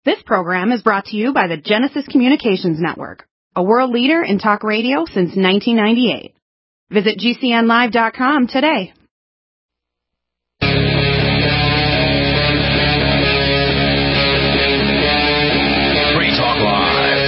This program is brought to you by the Genesis Communications Network, a world leader in talk radio since 1998. Visit GCNlive.com today. Free Talk Live.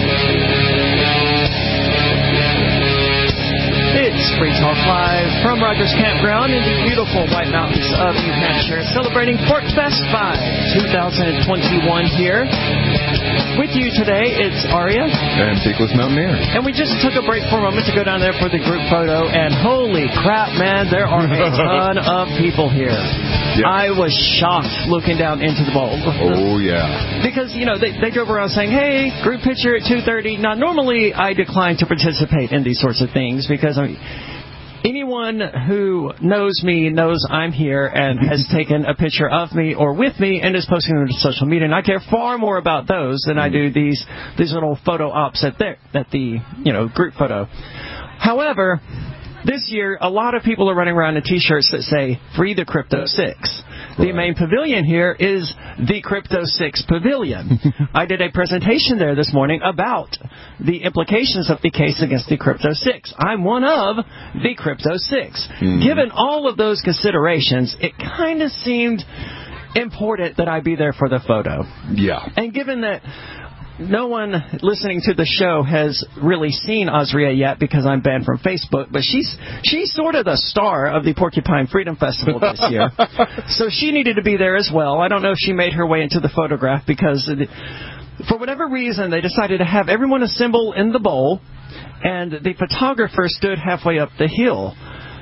It's Free Talk Live from Rogers Campground in the beautiful White Mountains of New Hampshire, celebrating Fork Fest 5 2021 here. With you today, it's Aria. And Peakless Mountaineer. And we just took a break for a moment to go down there for the group photo, and holy crap, man, there are a ton of people here. Yeah. I was shocked looking down into the bowl. Oh, yeah. Because, you know, they drove around saying, hey, group picture at 2:30. Now, normally I decline to participate in these sorts of things because, I mean, anyone who knows me knows I'm here and has taken a picture of me or with me and is posting them to social media. And I care far more about those than I do these little photo ops at the group photo. However, this year, a lot of people are running around in T-shirts that say, Free the Crypto 6. The main pavilion here is the Crypto 6 Pavilion. I did a presentation there this morning about the implications of the case against the Crypto 6. I'm one of the Crypto 6. Given all of those considerations, it kind of seemed important that I be there for the photo. Yeah. And given that no one listening to the show has really seen Azria yet because I'm banned from Facebook, but she's sort of the star of the Porcupine Freedom Festival this year. So she needed to be there as well. I don't know if she made her way into the photograph because for whatever reason they decided to have everyone assemble in the bowl, and the photographer stood halfway up the hill.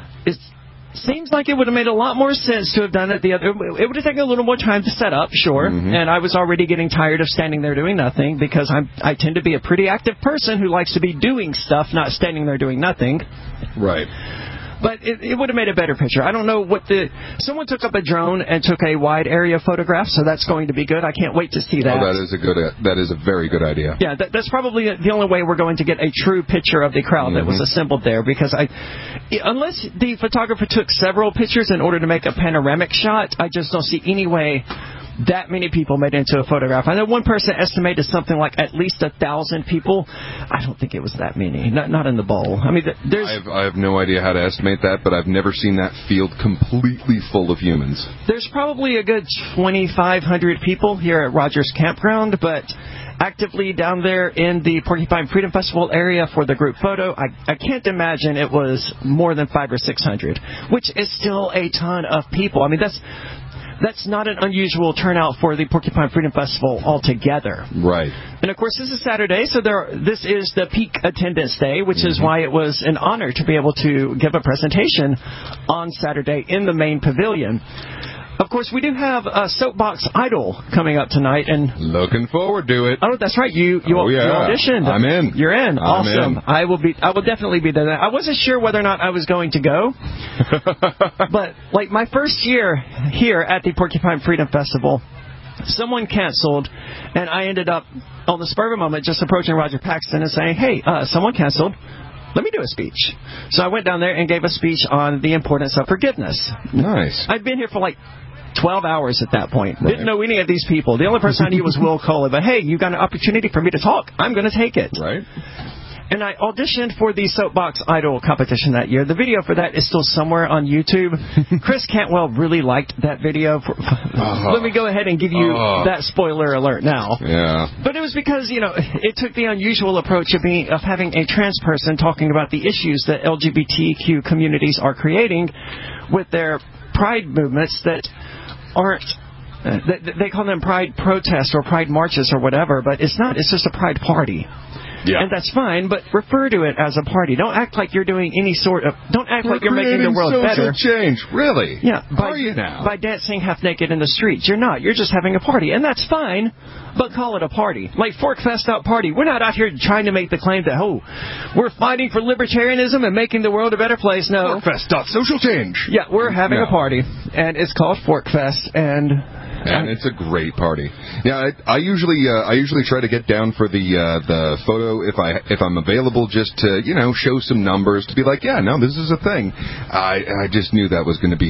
Seems like it would have made a lot more sense to have done it the other. It would have taken a little more time to set up, sure. And I was already getting tired of standing there doing nothing because I tend to be a pretty active person who likes to be doing stuff, not standing there doing nothing. Right. But it would have made a better picture. I don't know someone took up a drone and took a wide area photograph, so that's going to be good. I can't wait to see that. Oh, that is a very good idea. Yeah, that's probably the only way we're going to get a true picture of the crowd that was assembled there, because unless the photographer took several pictures in order to make a panoramic shot, I just don't see any way that many people made it into a photograph. I know one person estimated something like at least 1,000 people. I don't think it was that many. Not in the bowl. I mean, I have no idea how to estimate that, but I've never seen that field completely full of humans. There's probably a good 2,500 people here at Rogers Campground, but actively down there in the Porcupine Freedom Festival area for the group photo, I can't imagine it was more than 500 or 600, which is still a ton of people. I mean, that's not an unusual turnout for the Porcupine Freedom Festival altogether. Right. And, of course, this is Saturday, so this is the peak attendance day, which is why it was an honor to be able to give a presentation on Saturday in the main pavilion. Of course, we do have a Soapbox Idol coming up tonight, and looking forward to it. Oh, that's right. You auditioned. I'm in. You're in. Awesome. In. I will definitely be there. I wasn't sure whether or not I was going to go, but like my first year here at the Porcupine Freedom Festival, someone canceled, and I ended up on the spur of a moment just approaching Roger Paxton and saying, "Hey, someone canceled. Let me do a speech." So I went down there and gave a speech on the importance of forgiveness. Nice. I'd been here for like 12 hours at that point. Right. Didn't know any of these people. The only person I knew was Will Coley. But, hey, you got an opportunity for me to talk. I'm going to take it. Right. And I auditioned for the Soapbox Idol competition that year. The video for that is still somewhere on YouTube. Chris Cantwell really liked that video. Let me go ahead and give you that spoiler alert now. Yeah. But it was because, it took the unusual approach of having a trans person talking about the issues that LGBTQ communities are creating with their pride movements that aren't, they call them pride protests or pride marches or whatever, but it's not. It's just a pride party. Yeah. And that's fine, but refer to it as a party. Don't act like you're doing any sort of... Don't act like you're making the world better. Change, really? Yeah. Are you now? By dancing half naked in the streets. You're not. You're just having a party. And that's fine, but call it a party. Like Forkfest Out Party. We're not out here trying to make the claim that, we're fighting for libertarianism and making the world a better place. No. Forkfest Out Social Change. Yeah, we're having a party, and it's called Forkfest, and it's a great party. Yeah, I usually try to get down for the photo if I'm available, just to show some numbers, to be like, yeah, no, this is a thing. I just knew that was going to be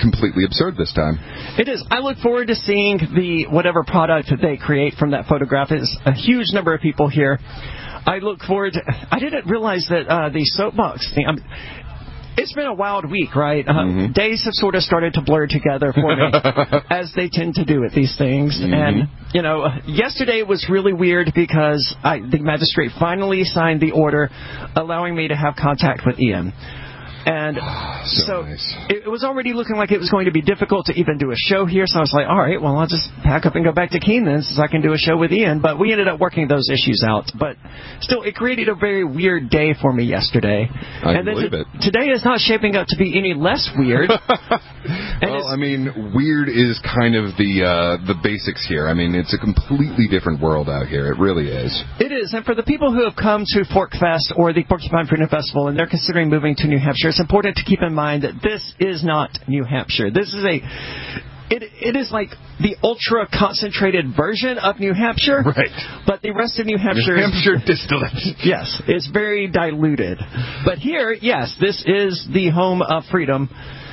completely absurd this time. It is. I look forward to seeing the whatever product that they create from that photograph. It's a huge number of people here. I look forward to... I didn't realize that the soapbox thing... It's been a wild week, right? Days have sort of started to blur together for me, as they tend to do at these things. And, you know, yesterday was really weird because the magistrate finally signed the order allowing me to have contact with Ian. And so nice. It was already looking like it was going to be difficult to even do a show here. So I was like, all right, well, I'll just pack up and go back to Keene then, since I can do a show with Ian. But we ended up working those issues out. But still, it created a very weird day for me yesterday. I believe it. Today is not shaping up to be any less weird. Well, I mean, weird is kind of the basics here. I mean, it's a completely different world out here. It really is. It is. And for the people who have come to Fork Fest or the Porcupine Freedom Festival and they're considering moving to New Hampshire, it's important to keep in mind that this is not New Hampshire. This is it is like the ultra concentrated version of New Hampshire. Right. But the rest of New Hampshire distillate. Yes, it's very diluted. But here, yes, this is the home of freedom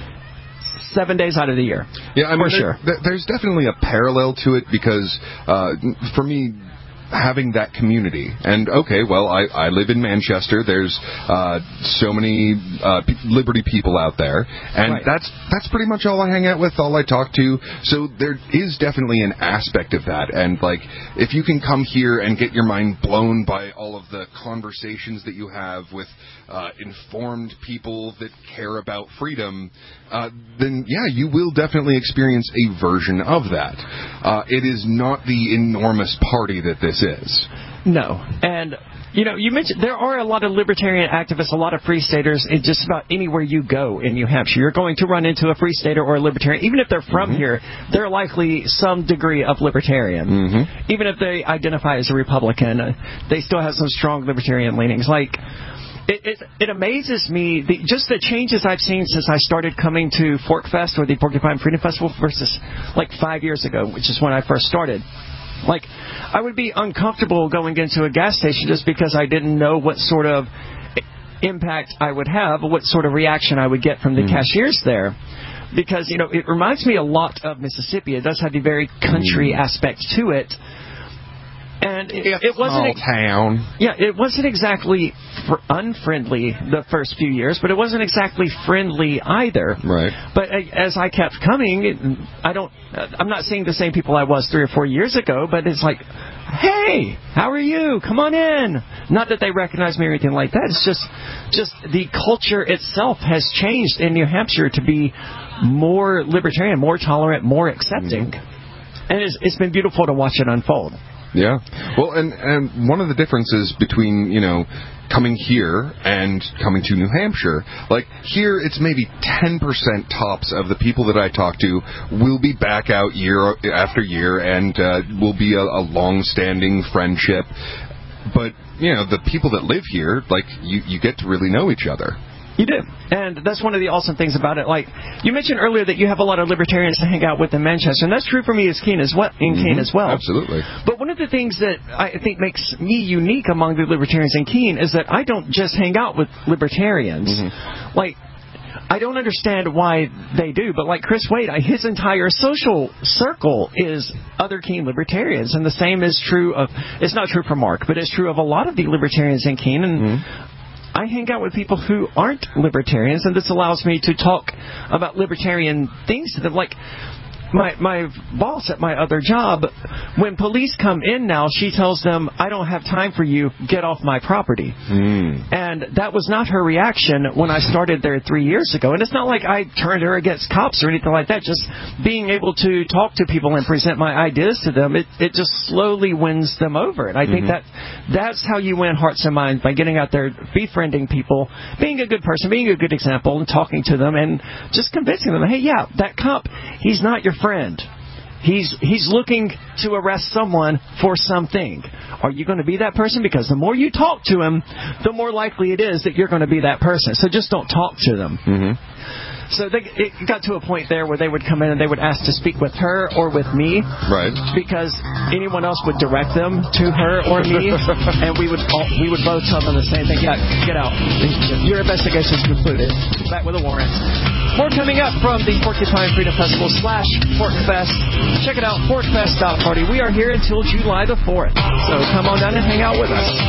7 days out of the year. Yeah, I mean, for sure. There's definitely a parallel to it because for me, having that community. And, okay, well, I live in Manchester. There's so many Liberty people out there. And right. that's pretty much all I hang out with, all I talk to. So there is definitely an aspect of that. And, like, if you can come here and get your mind blown by all of the conversations that you have with informed people that care about freedom, then, yeah, you will definitely experience a version of that. It is not the enormous party that this is. No. And, you know, you mentioned there are a lot of libertarian activists, a lot of free staters in just about anywhere you go in New Hampshire. You're going to run into a free stater or a libertarian. Even if they're from here, they're likely some degree of libertarian. Even if they identify as a Republican, they still have some strong libertarian leanings. Like, it amazes me, just the changes I've seen since I started coming to Fork Fest or the Porcupine Freedom Festival versus like 5 years ago, which is when I first started. Like, I would be uncomfortable going into a gas station just because I didn't know what sort of impact I would have, what sort of reaction I would get from the cashiers there. Because, you know, it reminds me a lot of Mississippi. It does have the very country aspect to it. And it wasn't small town. Yeah, it wasn't exactly unfriendly the first few years, but it wasn't exactly friendly either. Right. But as I kept coming, I'm not seeing the same people I was 3 or 4 years ago, but it's like, hey, how are you? Come on in. Not that they recognize me or anything like that. It's just the culture itself has changed in New Hampshire to be more libertarian, more tolerant, more accepting. And it's been beautiful to watch it unfold. Yeah. Well, and one of the differences between, you know, coming here and coming to New Hampshire, like here it's maybe 10% tops of the people that I talk to will be back out year after year and will be a long-standing friendship. But, you know, the people that live here, like, you get to really know each other. You do. And that's one of the awesome things about it. Like, you mentioned earlier that you have a lot of libertarians to hang out with in Manchester, and that's true for me in Keene as well. Absolutely. But one of the things that I think makes me unique among the libertarians in Keene is that I don't just hang out with libertarians. Like, I don't understand why they do, but like Chris Wade, his entire social circle is other Keene libertarians, and the same is true of, it's not true for Mark, but it's true of a lot of the libertarians in Keene, and I hang out with people who aren't libertarians, and this allows me to talk about libertarian things to them. Like, my boss at my other job, when police come in now, she tells them, I don't have time for you, get off my property. And that was not her reaction when I started there 3 years ago. And it's not like I turned her against cops or anything like that. Just being able to talk to people and present my ideas to them, it just slowly wins them over. And I think that's how you win hearts and minds, by getting out there, befriending people, being a good person, being a good example, and talking to them, and just convincing them, hey, yeah, that cop, he's not your friend. He's looking to arrest someone for something. Are you going to be that person? Because the more you talk to him, the more likely it is that you're going to be that person. So just don't talk to them. So it got to a point there where they would come in and they would ask to speak with her or with me. Right. Because anyone else would direct them to her or me, and we would both tell them the same thing. Yeah, get out. Your investigation is concluded. Back with a warrant. More coming up from the Porcupine Freedom Festival / PorcFest. Check it out, porcfest.party. We are here until July the 4th. So come on down and hang out with us.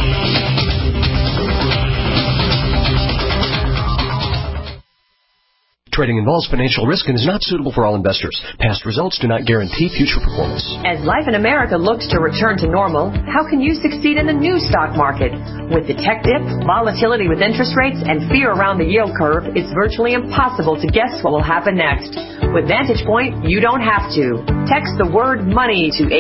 Trading involves financial risk and is not suitable for all investors. Past results do not guarantee future performance. As life in America looks to return to normal, how can you succeed in the new stock market? With the tech dip, volatility with interest rates, and fear around the yield curve, it's virtually impossible to guess what will happen next. With Vantage Point, you don't have to. Text the word money to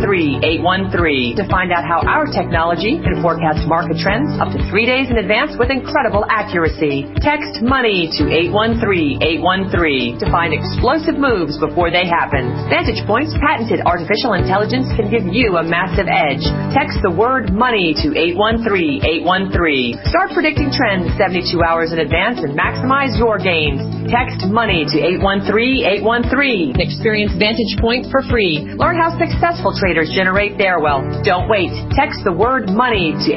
813-813 to find out how our technology can forecast market trends up to 3 days in advance with incredible accuracy. Text money to 813-813 to find explosive moves before they happen. Vantage Point's patented artificial intelligence can give you a massive edge. Text the word money to 813-813. Start predicting trends 72 hours in advance and maximize your gains. Text money to 813-813. Experience Vantage Point for free. Learn how successful traders generate their wealth. Don't wait. Text the word money to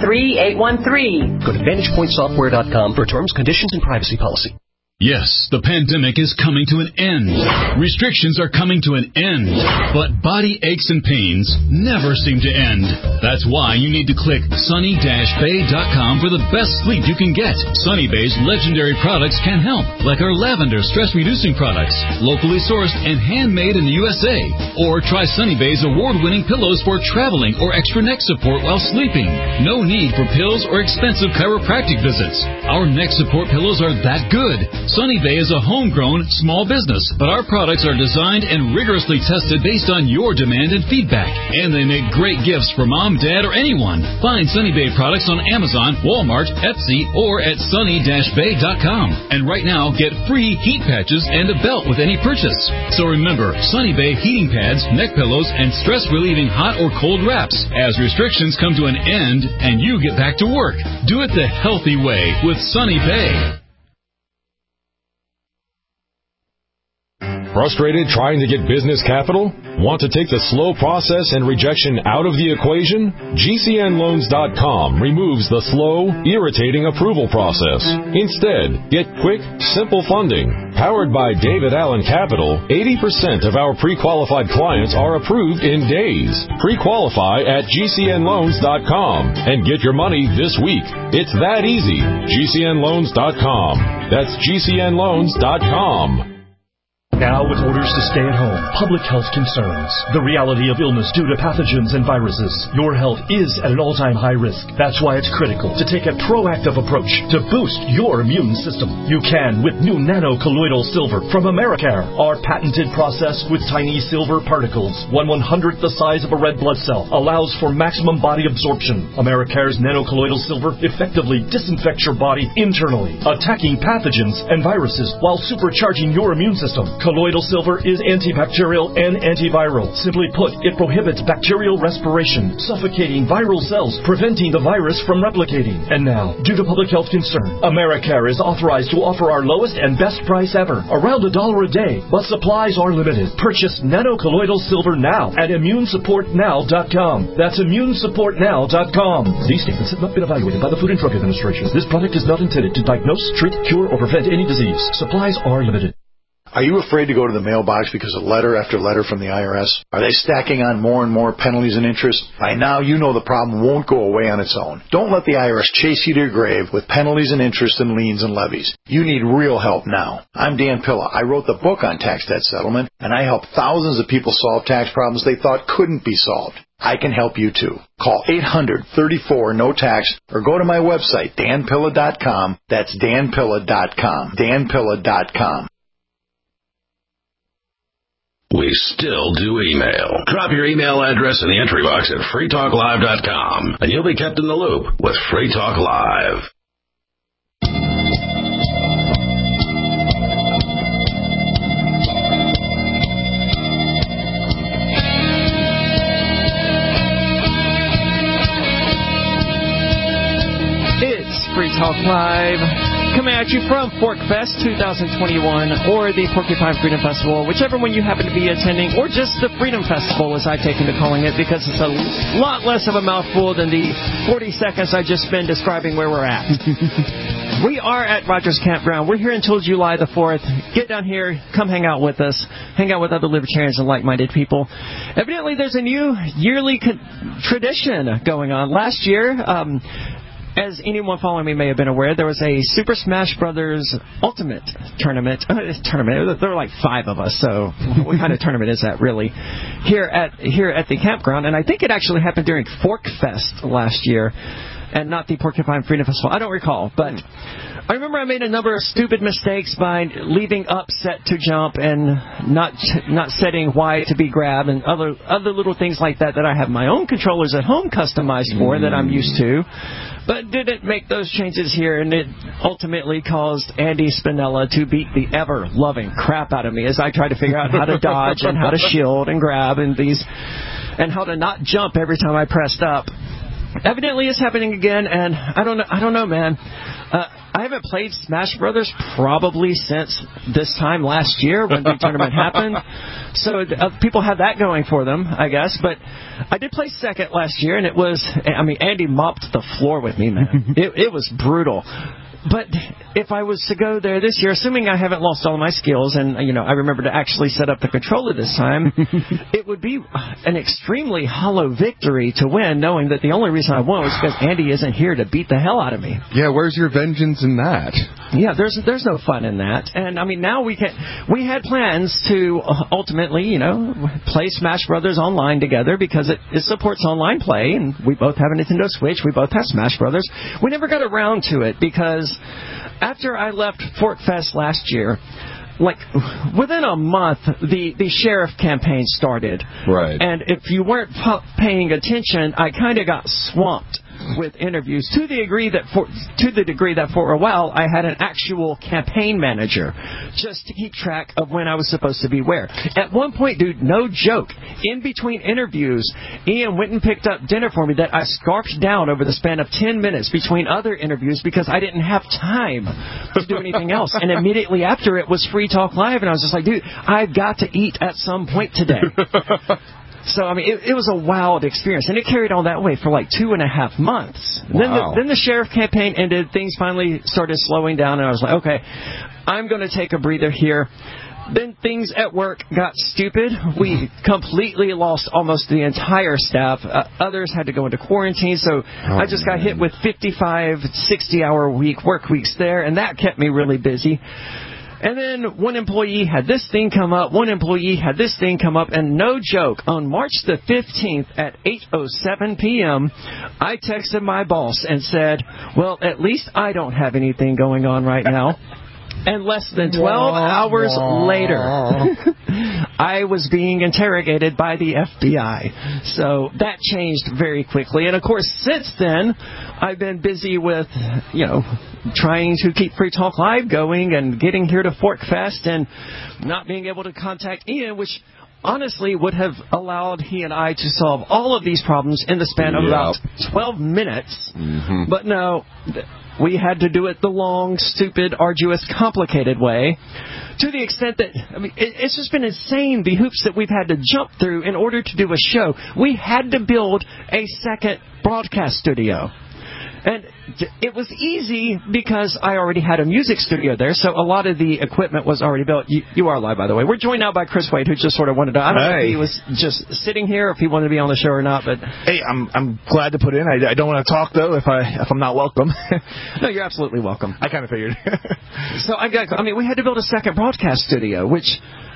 813-813. Go to VantagePointSoftware.com for terms, conditions, and privacy policy. Yes, the pandemic is coming to an end. Restrictions are coming to an end. But body aches and pains never seem to end. That's why you need to click sunny-bay.com for the best sleep you can get. Sunny Bay's legendary products can help, like our lavender stress-reducing products, locally sourced and handmade in the USA. Or try Sunny Bay's award-winning pillows for traveling or extra neck support while sleeping. No need for pills or expensive chiropractic visits. Our neck support pillows are that good. Sunny Bay is a homegrown small business, but our products are designed and rigorously tested based on your demand and feedback. And they make great gifts for mom, dad, or anyone. Find Sunny Bay products on Amazon, Walmart, Etsy, or at sunny-bay.com. And right now, get free heat patches and a belt with any purchase. So remember, Sunny Bay heating pads, neck pillows, and stress-relieving hot or cold wraps as restrictions come to an end and you get back to work. Do it the healthy way with Sunny Bay. Frustrated trying to get business capital? Want to take the slow process and rejection out of the equation? GCNLoans.com removes the slow, irritating approval process. Instead, get quick, simple funding. Powered by David Allen Capital, 80% of our pre-qualified clients are approved in days. Pre-qualify at GCNLoans.com and get your money this week. It's that easy. GCNLoans.com. That's GCNLoans.com. Now with orders to stay at home, public health concerns, the reality of illness due to pathogens and viruses, your health is at an all-time high risk. That's why it's critical to take a proactive approach to boost your immune system. You can with new nano-colloidal silver from Americare, our patented process with tiny silver particles, 1/100th the size of a red blood cell, allows for maximum body absorption. Americare's nano-colloidal silver effectively disinfects your body internally, attacking pathogens and viruses while supercharging your immune system. Colloidal silver is antibacterial and antiviral. Simply put, it prohibits bacterial respiration, suffocating viral cells, preventing the virus from replicating. And now, due to public health concern, Americare is authorized to offer our lowest and best price ever, around $1 a day, but supplies are limited. Purchase nano-colloidal silver now at immunesupportnow.com. That's immunesupportnow.com. These statements have not been evaluated by the Food and Drug Administration. This product is not intended to diagnose, treat, cure, or prevent any disease. Supplies are limited. Are you afraid to go to the mailbox because of letter after letter from the IRS? Are they stacking on more and more penalties and interest? By now, you know the problem won't go away on its own. Don't let the IRS chase you to your grave with penalties and interest and liens and levies. You need real help now. I'm Dan Pilla. I wrote the book on tax debt settlement, and I help thousands of people solve tax problems they thought couldn't be solved. I can help you too. Call 800-34-NO-TAX or go to my website, danpilla.com. That's danpilla.com. danpilla.com. We still do email. Drop your email address in the entry box at freetalklive.com, and you'll be kept in the loop with Free Talk Live. It's Free Talk Live. Coming at you from Forkfest 2021 or the Porcupine Freedom Festival, whichever one you happen to be attending, or just the Freedom Festival as I've taken to calling it, because it's a lot less of a mouthful than the 40 seconds I just spent describing where we're at. We are at Rogers Campground. We're here until July the 4th. Get down here, come hang out with us, hang out with other libertarians and like-minded people. Evidently, there's a new yearly tradition going on. Last year, as anyone following me may have been aware, there was a Super Smash Brothers Ultimate tournament. There were like 5 of us, so what kind of tournament is that really? Here at the campground, and I think it actually happened during Forkfest last year, and not the Porcupine Freedom Festival. I don't recall, but I remember I made a number of stupid mistakes by leaving up set to jump and not setting Y to be grab and other little things like that I have my own controllers at home customized for that I'm used to. But didn't make those changes here, and it ultimately caused Andy Spinella to beat the ever-loving crap out of me as I tried to figure out how to dodge and how to shield and grab and how to not jump every time I pressed up. Evidently, it's happening again, and I don't know, man. I haven't played Smash Brothers probably since this time last year when the tournament happened. So people have that going for them, I guess. But I did play second last year, and Andy mopped the floor with me, man. It was brutal. But if I was to go there this year, assuming I haven't lost all of my skills, and I remember to actually set up the controller this time, it would be an extremely hollow victory to win, knowing that the only reason I won was because Andy isn't here to beat the hell out of me. Yeah, where's your vengeance in that? Yeah, there's no fun in that. And now we had plans to ultimately, play Smash Brothers online together because it supports online play, and we both have a Nintendo Switch, we both have Smash Brothers. We never got around to it because after I left Forkfest last year, like within a month, the sheriff campaign started. Right. And if you weren't paying attention, I kind of got swamped with interviews to the degree that for a while I had an actual campaign manager just to keep track of when I was supposed to be where. At one point, dude, no joke, in between interviews, Ian went and picked up dinner for me that I scarfed down over the span of 10 minutes between other interviews because I didn't have time to do anything else. And immediately after it was Free Talk Live, and I was just like, dude, I've got to eat at some point today. So, it was a wild experience, and it carried on that way for like 2.5 months. Wow. Then the sheriff campaign ended, things finally started slowing down, and I was like, okay, I'm going to take a breather here. Then things at work got stupid. We completely lost almost the entire staff. Others had to go into quarantine, so I just got hit with 55, 60-hour work weeks there, and that kept me really busy. And then one employee had this thing come up, and no joke, on March the 15th at 8:07 p.m., I texted my boss and said, well, at least I don't have anything going on right now. And less than 12 hours later, I was being interrogated by the FBI. So that changed very quickly. And, of course, since then, I've been busy with, trying to keep Free Talk Live going and getting here to Forkfest and not being able to contact Ian, which honestly would have allowed he and I to solve all of these problems in the span of about 12 minutes. Mm-hmm. But no, we had to do it the long, stupid, arduous, complicated way, to the extent that, it's just been insane, the hoops that we've had to jump through in order to do a show. We had to build a second broadcast studio. And it was easy because I already had a music studio there, so a lot of the equipment was already built. You are live, by the way. We're joined now by Chris Wade, who just sort of wanted to... I don't know if he was just sitting here, or if he wanted to be on the show or not, but... Hey, I'm glad to put in. I don't want to talk, though, if I'm not welcome. No, you're absolutely welcome. I kind of figured. So, we had to build a second broadcast studio, which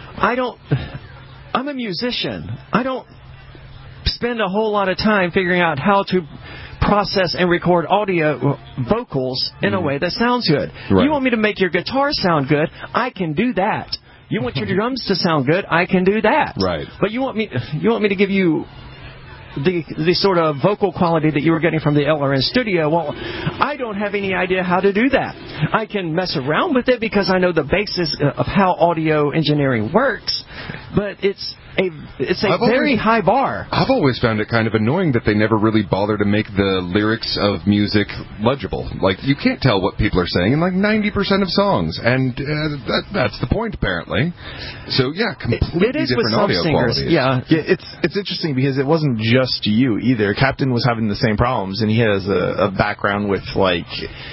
I'm a musician. I don't spend a whole lot of time figuring out how to process and record audio vocals in a way that sounds good. Right. You want me to make your guitar sound good, I can do that. You want your drums to sound good, I can do that. Right. But you want me to give you the sort of vocal quality that you were getting from the LRN studio. Well, I don't have any idea how to do that. I can mess around with it because I know the basis of how audio engineering works, but it's a very high bar. I've always found it kind of annoying that they never really bother to make the lyrics of music legible. Like, you can't tell what people are saying in like 90% of songs, and that's the point, apparently. So, yeah, completely different audio quality. Yeah, it's interesting because it wasn't just you either. Captain was having the same problems, and he has a background with, like,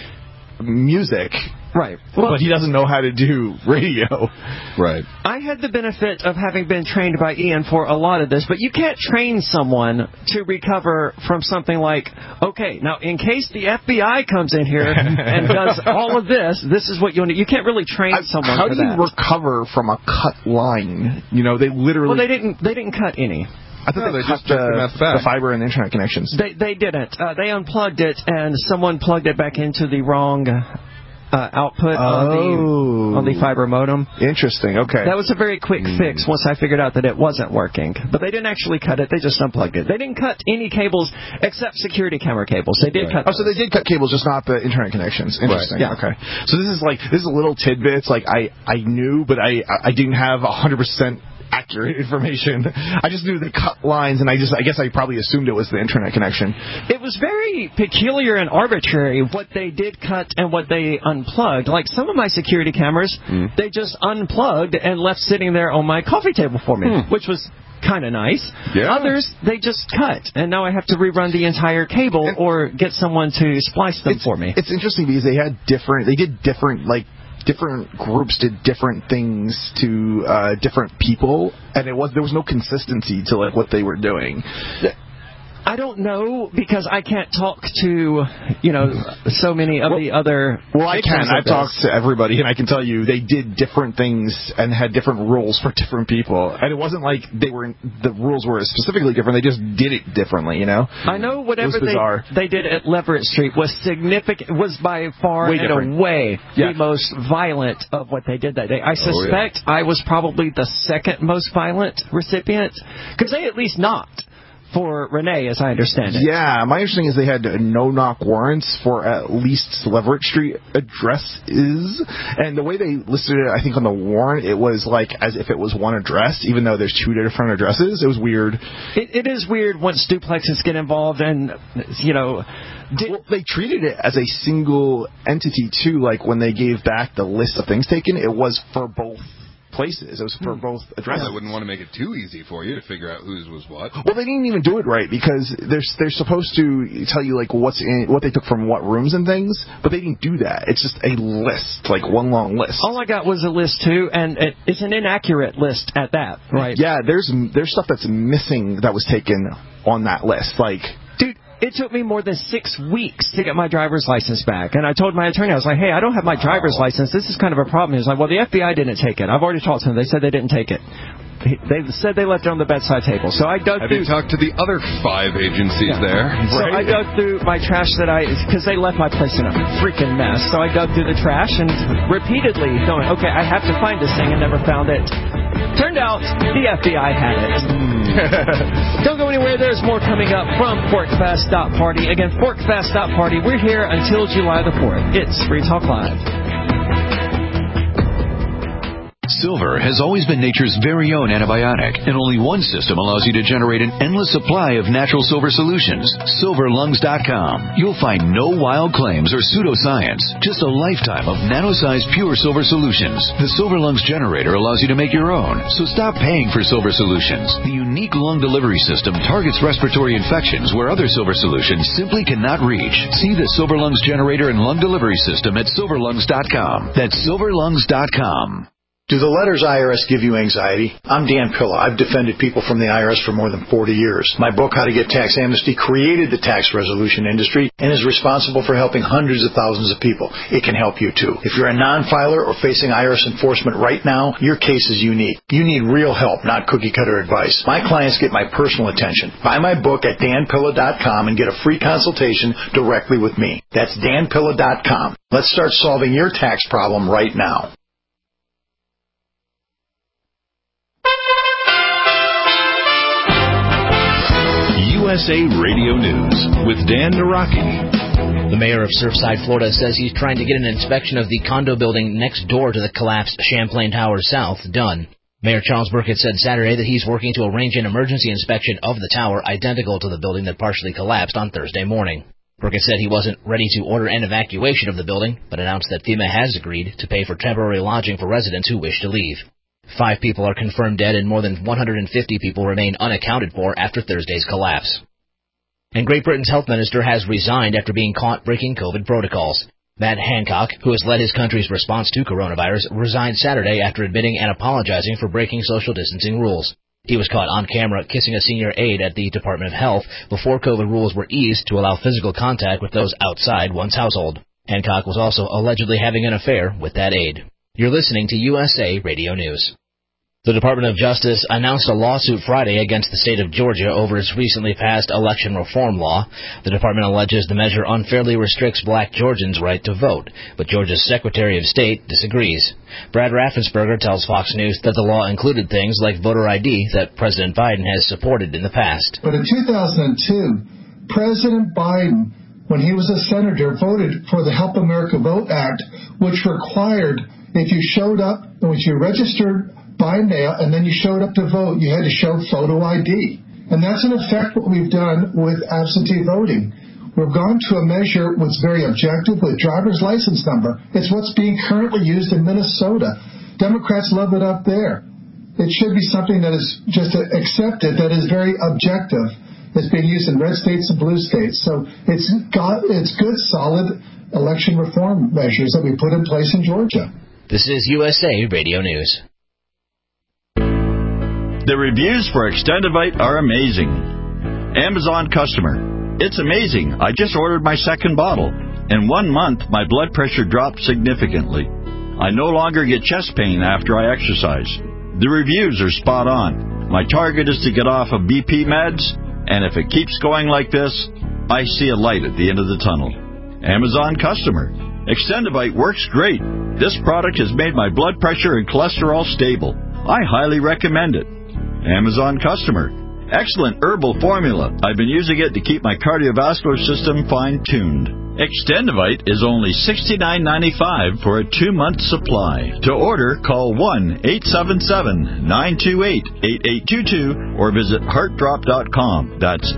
music. Right. Well, but he doesn't know how to do radio. Right. I had the benefit of having been trained by Ian for a lot of this, but you can't train someone to recover from something like, okay, now in case the FBI comes in here and does all of this, this is what you'll need. You can't really train someone how for do you that. recover from a cut line? You know, they literally... Well, they didn't cut any. I thought they just cut the fiber and the internet connections. They didn't. They unplugged it, and someone plugged it back into the wrong output on the fiber modem. Interesting. Okay. That was a very quick fix once I figured out that it wasn't working. But they didn't actually cut it. They just unplugged it. They didn't cut any cables except security camera cables. They did cut. Oh, so they did cut cables, just not the internet connections. Interesting. Right. Yeah. Okay. So this is little tidbits. Like I knew, but I didn't have 100% accurate information. I just knew they cut lines, and I guess I probably assumed it was the internet connection. It was very peculiar and arbitrary what they did cut and what they unplugged. Like some of my security cameras, they just unplugged and left sitting there on my coffee table for me, which was kind of nice. Yeah. Others, they just cut, and now I have to rerun the entire cable or get someone to splice them for me. It's interesting because they did different groups did different things to different people, and there was no consistency to like what they were doing. I don't know, because I can't talk to, so many of the other... Well, I can. I've talked to everybody, and I can tell you they did different things and had different rules for different people. And it wasn't like the rules were specifically different. They just did it differently, I know whatever they did at Leverett Street was significant, was by far and away the most violent of what they did that day. I suspect I was probably the second most violent recipient, because they at least knocked for Renee, as I understand it. Yeah, my understanding is they had no-knock warrants for at least Leverett Street addresses, and the way they listed it, I think, on the warrant, it was like as if it was one address, even though there's two different addresses. It was weird. It is weird once duplexes get involved, and, well, they treated it as a single entity, too. Like, when they gave back the list of things taken, it was for both places. It was for both addresses. I wouldn't want to make it too easy for you to figure out whose was what. Well, they didn't even do it right, because they're supposed to tell you like what they took from what rooms and things, but they didn't do that. It's just a list, like one long list. All I got was a list too, and it's an inaccurate list at that. Right? Yeah, there's stuff that's missing that was taken on that list. Like, dude, it took me more than 6 weeks to get my driver's license back. And I told my attorney, I was like, hey, I don't have my driver's license. This is kind of a problem. He was like, well, the FBI didn't take it. I've already talked to them. They said they didn't take it. They said they left it on the bedside table. So I dug through. Have you talked to the other 5 agencies there? So I dug through my trash because they left my place in a freaking mess. So I dug through the trash and repeatedly going, okay, I have to find this thing, and never found it. Turned out the FBI had it. Don't go anywhere. There's more coming up from PorcFest.Party. Again, PorcFest.Party. We're here until July the 4th. It's Free Talk Live. Silver has always been nature's very own antibiotic, and only one system allows you to generate an endless supply of natural silver solutions. SilverLungs.com. You'll find no wild claims or pseudoscience, just a lifetime of nano-sized pure silver solutions. The Silver Lungs generator allows you to make your own, so stop paying for silver solutions. The unique lung delivery system targets respiratory infections where other silver solutions simply cannot reach. See the Silver Lungs generator and lung delivery system at SilverLungs.com. That's SilverLungs.com. Do the letters IRS give you anxiety? I'm Dan Pilla. I've defended people from the IRS for more than 40 years. My book, How to Get Tax Amnesty, created the tax resolution industry and is responsible for helping hundreds of thousands of people. It can help you, too. If you're a non-filer or facing IRS enforcement right now, your case is unique. You need real help, not cookie-cutter advice. My clients get my personal attention. Buy my book at danpilla.com and get a free consultation directly with me. That's danpilla.com. Let's start solving your tax problem right now. USA Radio News with Dan Naraki. The mayor of Surfside, Florida, says he's trying to get an inspection of the condo building next door to the collapsed Champlain Tower South done. Mayor Charles Burkett said Saturday that he's working to arrange an emergency inspection of the tower identical to the building that partially collapsed on Thursday morning. Burkett said he wasn't ready to order an evacuation of the building, but announced that FEMA has agreed to pay for temporary lodging for residents who wish to leave. 5 people are confirmed dead and more than 150 people remain unaccounted for after Thursday's collapse. And Great Britain's health minister has resigned after being caught breaking COVID protocols. Matt Hancock, who has led his country's response to coronavirus, resigned Saturday after admitting and apologizing for breaking social distancing rules. He was caught on camera kissing a senior aide at the Department of Health before COVID rules were eased to allow physical contact with those outside one's household. Hancock was also allegedly having an affair with that aide. You're listening to USA Radio News. The Department of Justice announced a lawsuit Friday against the state of Georgia over its recently passed election reform law. The department alleges the measure unfairly restricts black Georgians' right to vote, but Georgia's Secretary of State disagrees. Brad Raffensperger tells Fox News that the law included things like voter ID that President Biden has supported in the past. But in 2002, President Biden, when he was a senator, voted for the Help America Vote Act, which required if you showed up, which you registered by mail, and then you showed up to vote, you had to show photo ID. And that's in effect what we've done with absentee voting. We've gone to a measure that's very objective with driver's license number. It's what's being currently used in Minnesota. Democrats love it up there. It should be something that is just accepted, that is very objective. It's being used in red states and blue states. So it's good, solid election reform measures that we put in place in Georgia. This is USA Radio News. The reviews for Extendivite are amazing. Amazon customer. It's amazing. I just ordered my second bottle. In 1 month, my blood pressure dropped significantly. I no longer get chest pain after I exercise. The reviews are spot on. My target is to get off of BP meds, and if it keeps going like this, I see a light at the end of the tunnel. Amazon customer. Extendivite works great. This product has made my blood pressure and cholesterol stable. I highly recommend it. Amazon customer. Excellent herbal formula. I've been using it to keep my cardiovascular system fine-tuned. Extendivite is only $69.95 for a 2-month supply. To order, call 1-877-928-8822 or visit heartdrop.com. That's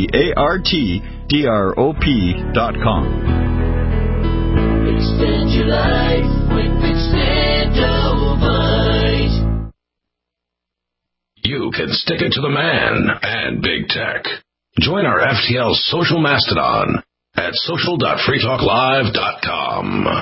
HEARTDROP.com. Extend your life with Extendivite. You can stick it to the man and big tech. Join our FTL social mastodon at social.freetalklive.com.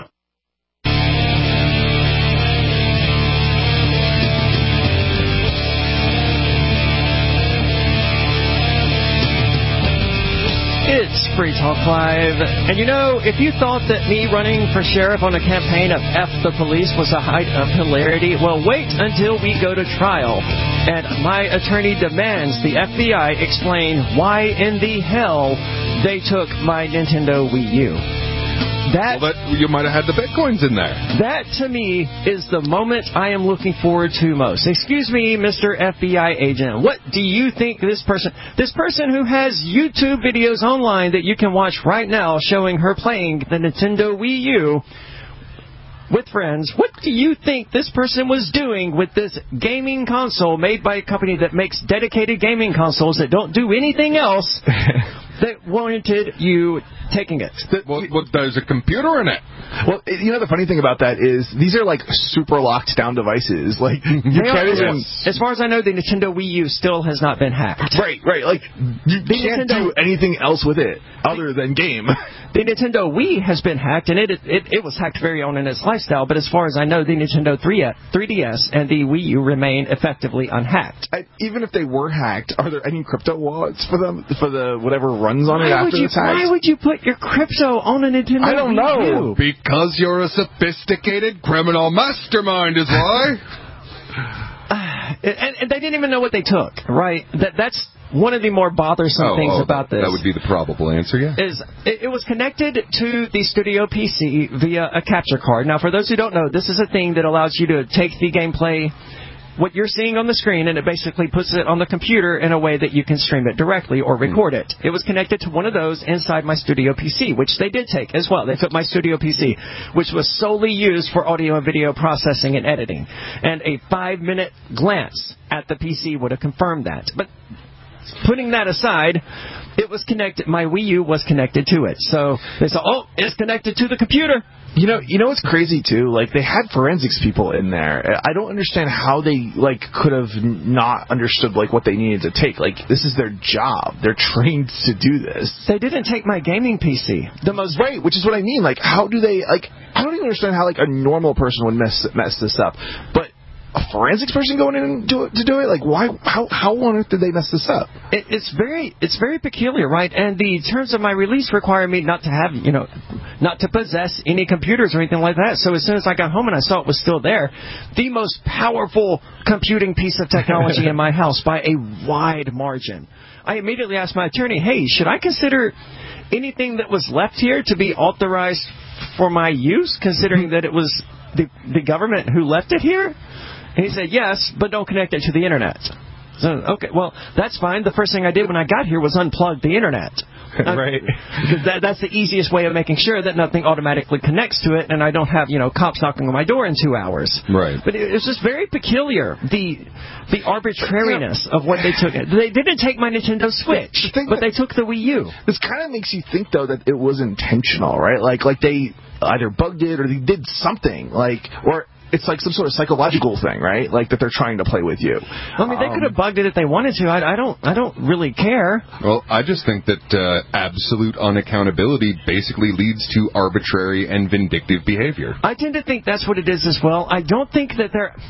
It's Free Talk Live. And you know, if you thought that me running for sheriff on a campaign of F the police was a height of hilarity, well, wait until we go to trial. And my attorney demands the FBI explain why in the hell they took my Nintendo Wii U. You might have had the Bitcoins in there. That, to me, is the moment I am looking forward to most. Excuse me, Mr. FBI agent. What do you think this person who has YouTube videos online that you can watch right now showing her playing the Nintendo Wii U with friends, what do you think this person was doing with this gaming console made by a company that makes dedicated gaming consoles that don't do anything else that warranted you taking it? There's a computer in it. Well, you know, the funny thing about that is these are like super locked down devices. Like, you can't even... As far as I know, the Nintendo Wii U still has not been hacked. Right. Like, you can't do anything else with it other than game. The Nintendo Wii has been hacked, and it was hacked very on in its lifestyle, but as far as I know, the Nintendo 3DS and the Wii U remain effectively unhacked. Even if they were hacked, are there any crypto wallets for them, for the whatever runs on it after it's hacked? Why would you put your crypto on a Nintendo Wii U? I don't know. Because you're a sophisticated criminal mastermind is why. And they didn't even know what they took, right? That's one of the more bothersome things about this. That would be the probable answer, yeah. Is it was connected to the Studio PC via a capture card. Now, for those who don't know, this is a thing that allows you to take the gameplay what you're seeing on the screen, and it basically puts it on the computer in a way that you can stream it directly or record it. It was connected to one of those inside my studio PC, which they did take as well. They took my studio PC, which was solely used for audio and video processing and editing. And a 5-minute glance at the PC would have confirmed that. But putting that aside, it was connected. My Wii U was connected to it. So they said, oh, it's connected to the computer. You know what's crazy too? Like, they had forensics people in there. I don't understand how they could have not understood what they needed to take. This is their job. They're trained to do this. They didn't take my gaming PC. Right, which is what I mean. How do they I don't even understand how a normal person would mess this up. But a forensics person going in to do it? Why? How on earth did they mess this up? It's very peculiar, right? And the terms of my release require me not to have, not to possess any computers or anything like that. So as soon as I got home and I saw it was still there, the most powerful computing piece of technology in my house by a wide margin, I immediately asked my attorney, hey, should I consider anything that was left here to be authorized for my use, considering that it was the government who left it here? And he said, yes, but don't connect it to the Internet. So, okay, well, that's fine. The first thing I did when I got here was unplug the Internet. Right. Because that's the easiest way of making sure that nothing automatically connects to it, and I don't have, cops knocking on my door in 2 hours. Right. But it was just very peculiar, the arbitrariness of what they took. They didn't take my Nintendo Switch, but they took the Wii U. This kind of makes you think, though, that it was intentional, right? Like they either bugged it or they did something, or it's some sort of psychological thing, right? That they're trying to play with you. I mean, they could have bugged it if they wanted to. I don't really care. Well, I just think that absolute unaccountability basically leads to arbitrary and vindictive behavior. I tend to think that's what it is as well. I don't think that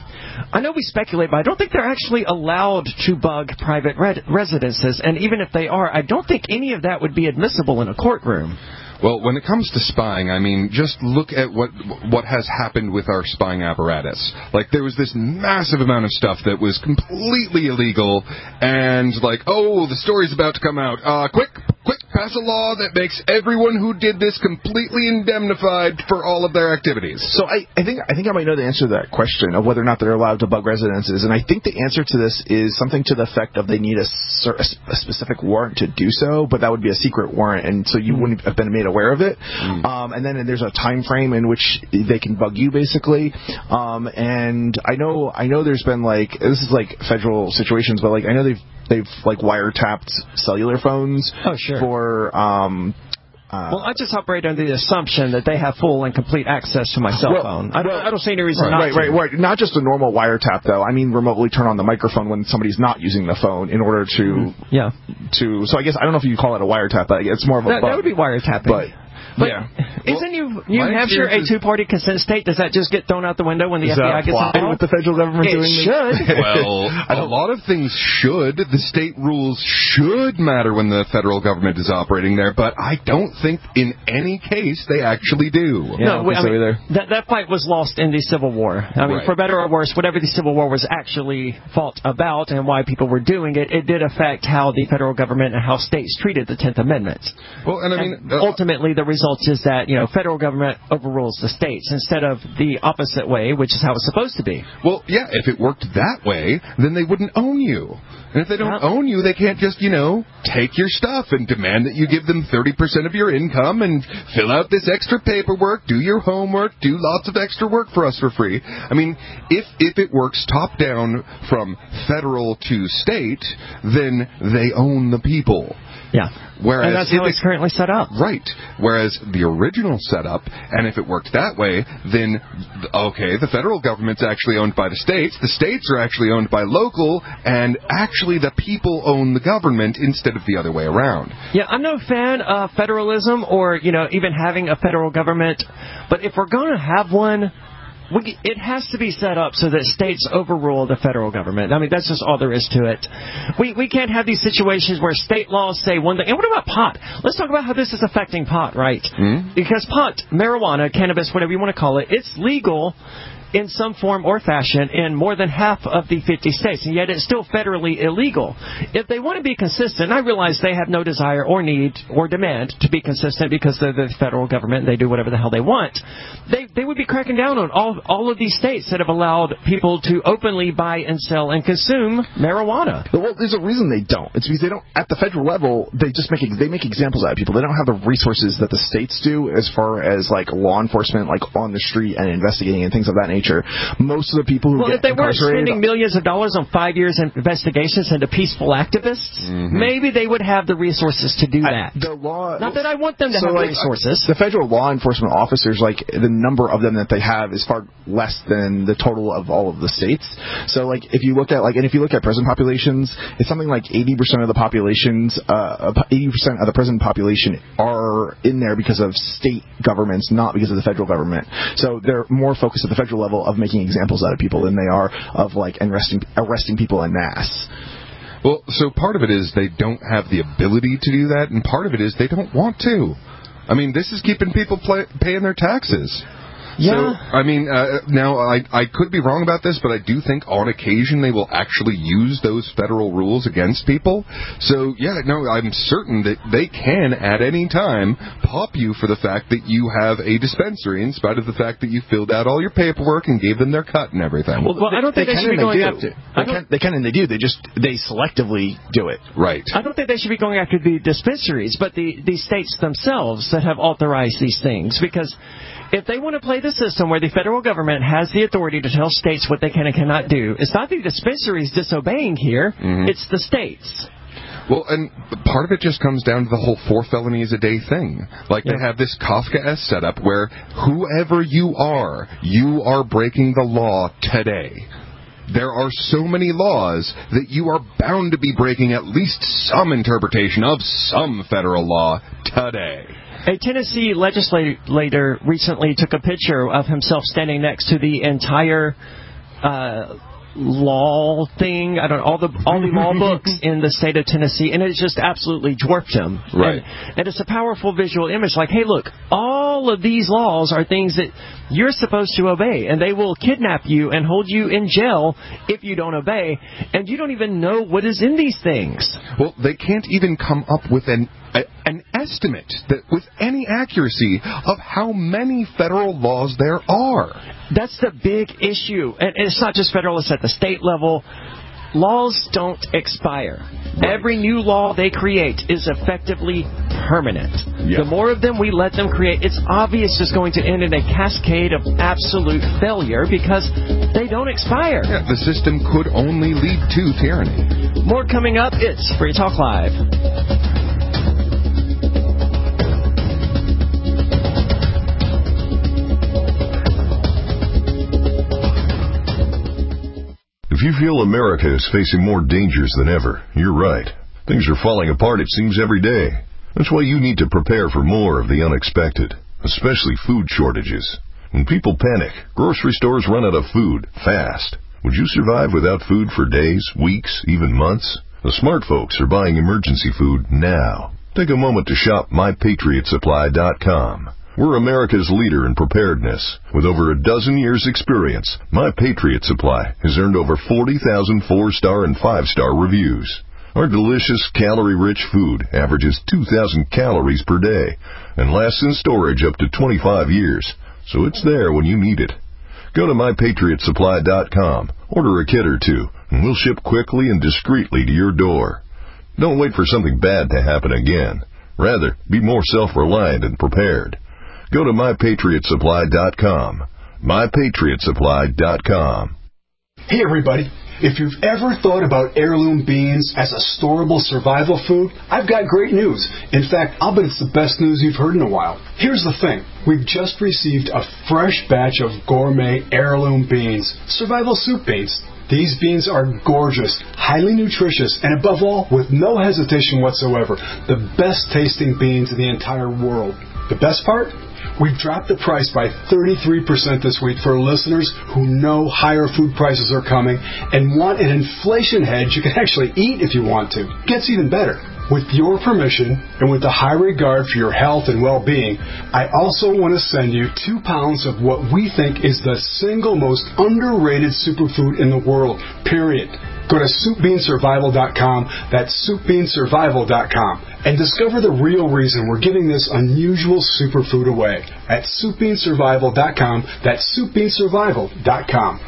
I know we speculate, but I don't think they're actually allowed to bug private residences. And even if they are, I don't think any of that would be admissible in a courtroom. Well, when it comes to spying, I mean, just look at what has happened with our spying apparatus. There was this massive amount of stuff that was completely illegal, and the story's about to come out. Quick, pass a law that makes everyone who did this completely indemnified for all of their activities. So I think I might know the answer to that question of whether or not they're allowed to bug residences, and I think the answer to this is something to the effect of they need a specific warrant to do so, but that would be a secret warrant, and so you wouldn't have been made aware of it. And then there's a time frame in which they can bug you, basically. And I know there's been this is federal situations, but I know they've wiretapped cellular phones. Oh, sure. For well, I just operate under the assumption that they have full and complete access to my cell phone. I don't see any reason not to. Right. Not just a normal wiretap, though. I mean, remotely turn on the microphone when somebody's not using the phone in order to... Yeah. So I guess, I don't know if you call it a wiretap, but it's more of a bug. That would be wiretapping. But yeah. Isn't New Hampshire a two-party consent state? Does that just get thrown out the window when the FBI gets involved? With the federal government doing it should. Well, a lot of things should. The state rules should matter when the federal government is operating there, but I don't think in any case they actually do. Yeah, no, that fight was lost in the Civil War. I mean, for better or worse, whatever the Civil War was actually fought about and why people were doing it, it did affect how the federal government and how states treated the 10th Amendment. Well, and I mean, ultimately the result is that, federal government overrules the states instead of the opposite way, which is how it's supposed to be. Well, yeah, if it worked that way, then they wouldn't own you. And if they don't own you, they can't just, take your stuff and demand that you give them 30% of your income and fill out this extra paperwork, do your homework, do lots of extra work for us for free. I mean, if it works top down from federal to state, then they own the people. Yeah. Whereas and that's how it's currently set up. Right. Whereas the original setup, and if it worked that way, then, okay, the federal government's actually owned by the states are actually owned by local, and actually the people own the government instead of the other way around. Yeah, I'm no fan of federalism or, even having a federal government, but if we're going to have one, it has to be set up so that states overrule the federal government. I mean, that's just all there is to it. We can't have these situations where state laws say one thing. And what about pot? Let's talk about how this is affecting pot, right? Because pot, marijuana, cannabis, whatever you want to call it, it's legal in some form or fashion in more than half of the 50 states, and yet it's still federally illegal. If they want to be consistent, I realize they have no desire or need or demand to be consistent because they're the federal government and they do whatever the hell they want. They would be cracking down on all of these states that have allowed people to openly buy and sell and consume marijuana. Well, there's a reason they don't. It's because they don't, at the federal level, they make examples out of people. They don't have the resources that the states do as far as like law enforcement, like on the street and investigating and things of that nature. Most of the people who get if they weren't incarcerated, spending millions of dollars on 5 years in investigations into peaceful activists, maybe they would have the resources to do that. The law, not that I want them to have the resources. The federal law enforcement officers, like the number of them that they have is far less than the total of all of the states. So like if you look at prison populations, it's something like 80% of the populations, 80% of the prison population are in there because of state governments, not because of the federal government. So they're more focused at the federal level of making examples out of people than they are of like arresting people en masse. Well, so part of it is they don't have the ability to do that, and part of it is they don't want to. I mean, this is keeping people paying their taxes. Yeah. So, I mean, now I could be wrong about this, but I do think on occasion they will actually use those federal rules against people. So, yeah, no, I'm certain that they can at any time pop you for the fact that you have a dispensary in spite of the fact that you filled out all your paperwork and gave them their cut and everything. Well, I don't think they should be going after. They can and they do. They selectively do it. Right. I don't think they should be going after the dispensaries, but the states themselves that have authorized these things, because if they want to play the system where the federal government has the authority to tell states what they can and cannot do, it's not the dispensaries disobeying here, it's the states. Well, and part of it just comes down to the whole 4 felonies a day thing. Like, they have this Kafka-esque setup where whoever you are breaking the law today. There are so many laws that you are bound to be breaking at least some interpretation of some federal law today. A Tennessee legislator recently took a picture of himself standing next to the entire law thing. I don't know, all the law books in the state of Tennessee, and it just absolutely dwarfed him. Right. And it's a powerful visual image. Like, hey, look, all of these laws are things that you're supposed to obey, and they will kidnap you and hold you in jail if you don't obey, and you don't even know what is in these things. Well, they can't even come up with an estimate that with any accuracy of how many federal laws there are. That's the big issue. And it's not just federal, it's at the state level. Laws don't expire. Right. Every new law they create is effectively permanent. Yeah. The more of them we let them create, it's obvious it's going to end in a cascade of absolute failure because they don't expire. Yeah, the system could only lead to tyranny. More coming up. It's Free Talk Live. If you feel America is facing more dangers than ever, you're right. Things are falling apart, it seems, every day. That's why you need to prepare for more of the unexpected, especially food shortages. When people panic, grocery stores run out of food fast. Would you survive without food for days, weeks, even months? The smart folks are buying emergency food now. Take a moment to shop MyPatriotSupply.com. We're America's leader in preparedness. With over a dozen years' experience, My Patriot Supply has earned over 40,000 4-star and 5-star reviews. Our delicious, calorie-rich food averages 2,000 calories per day and lasts in storage up to 25 years, so it's there when you need it. Go to MyPatriotSupply.com, order a kit or two, and we'll ship quickly and discreetly to your door. Don't wait for something bad to happen again. Rather, be more self-reliant and prepared. Go to MyPatriotSupply.com. MyPatriotSupply.com. Hey everybody, if you've ever thought about heirloom beans as a storable survival food, I've got great news. In fact, I'll bet it's the best news you've heard in a while. Here's the thing. We've just received a fresh batch of gourmet heirloom beans, survival soup beans. These beans are gorgeous, highly nutritious, and above all, with no hesitation whatsoever, the best tasting beans in the entire world. The best part? We've dropped the price by 33% this week for listeners who know higher food prices are coming and want an inflation hedge you can actually eat if you want to. Gets even better. with your permission and with the high regard for your health and well-being, I also want to send you 2 pounds of what we think is the single most underrated superfood in the world, period. Go to SoupBeanSurvival.com, that's SoupBeanSurvival.com, and discover the real reason we're giving this unusual superfood away at SoupBeanSurvival.com, that's SoupBeanSurvival.com.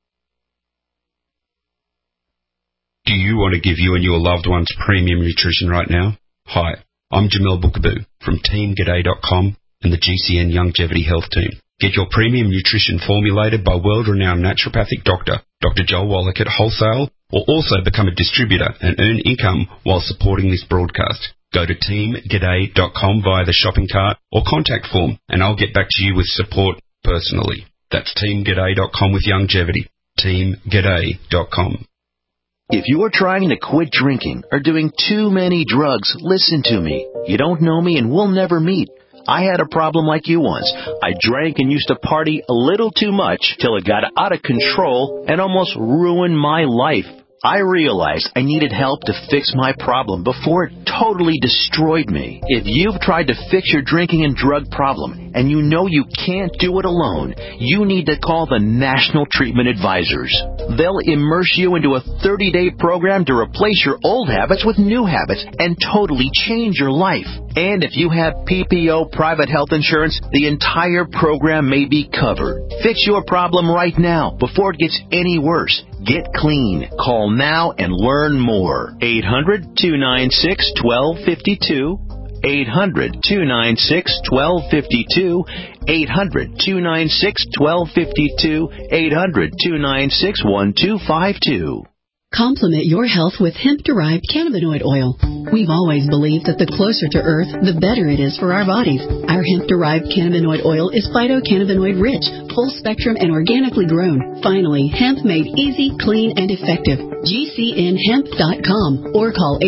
Do you want to give you and your loved ones premium nutrition right now? Hi, I'm Jamel Bookaboo from TeamGaday.com and the GCN Longevity Health Team. Get your premium nutrition formulated by world-renowned naturopathic doctor, Dr. Joel Wallach at Wholesale, or also become a distributor and earn income while supporting this broadcast. Go to TeamGaday.com via the shopping cart or contact form, and I'll get back to you with support personally. That's TeamGaday.com with longevity. TeamGaday.com. If you're trying to quit drinking or doing too many drugs, listen to me. You don't know me and we'll never meet. I had a problem like you once. I drank and used to party a little too much till it got out of control and almost ruined my life. I realized I needed help to fix my problem before it totally destroyed me. If you've tried to fix your drinking and drug problem and you know you can't do it alone, you need to call the National Treatment Advisors. They'll immerse you into a 30-day program to replace your old habits with new habits and totally change your life. And if you have PPO private health insurance, the entire program may be covered. Fix your problem right now before it gets any worse. Get clean. Call now and learn more. 800-296-1252. 800-296-1252. 800-296-1252. 800-296-1252. Complement your health with hemp-derived cannabinoid oil. We've always believed that the closer to Earth, the better it is for our bodies. Our hemp-derived cannabinoid oil is phytocannabinoid-rich, full-spectrum, and organically grown. Finally, hemp made easy, clean, and effective. GCNHemp.com or call